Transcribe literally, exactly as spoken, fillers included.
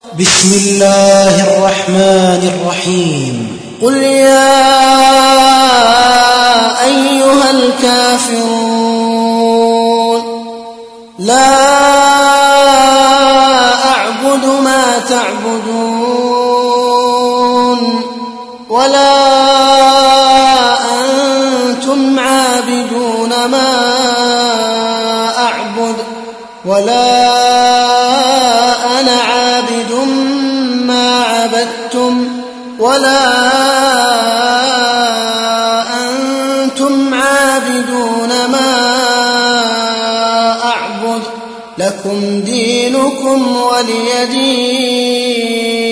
بسم الله الرحمن الرحيم. قل يا أيها الكافرون لا أعبد ما تعبدون ولا أنتم عابدون ما أعبد ولا أنا عابد ما عبدتم ولا أنتم عابدون ما أعبد لكم دينكم ولي دين.